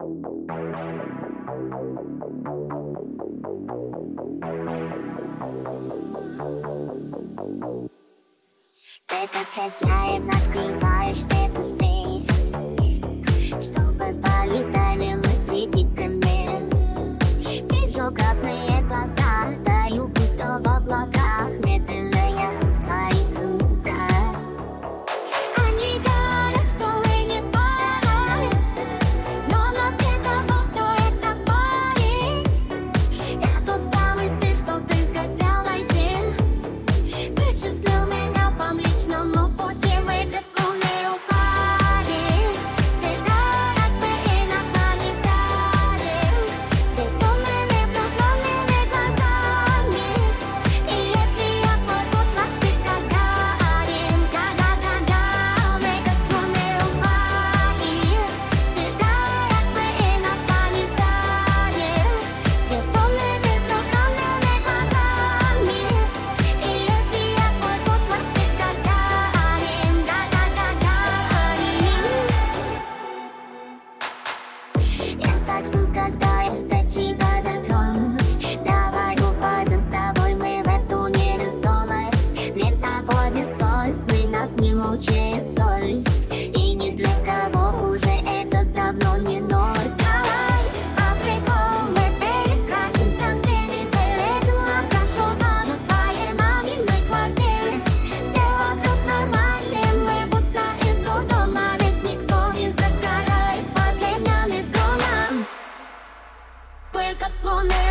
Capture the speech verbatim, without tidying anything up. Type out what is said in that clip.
Ты как хозяин открываешь эту дверь, чтобы полетали мы с летиками. Вижу красные глаза, таю будто в облаках, медленная в твоих руках. Они говорят, что мы не пара, но нас не должно все это парить. Я тот самый стиль, что ты хотел найти. Вычислил меня по млечному пути, мы как слоны упали. Всегда как мы инопланетяне, с безумными влюбленными глазами. И если я твой космос, ты как Гагарин, га-га-га-га. Мы как слоны упали. Всегда как мы инопланетяне, с безумными влюбленными глазами. И если я твой космос, ты как Гагарин, га-га-га-га. Я так жду, когда я до тебя дотронусь. Давай упадем с тобой мы в эту невесомость. Мир такой бессовестный, нас не мучает совесть. И ни для кого уже это давно не новость. Давай по приколу мы перекрасимся, все не залезем, окрашу дома твоей маминой квартиры. Все вокруг нормальные, мы будто из дурдома, ведь никто не загорает под ливнями с громом. Мы как слоны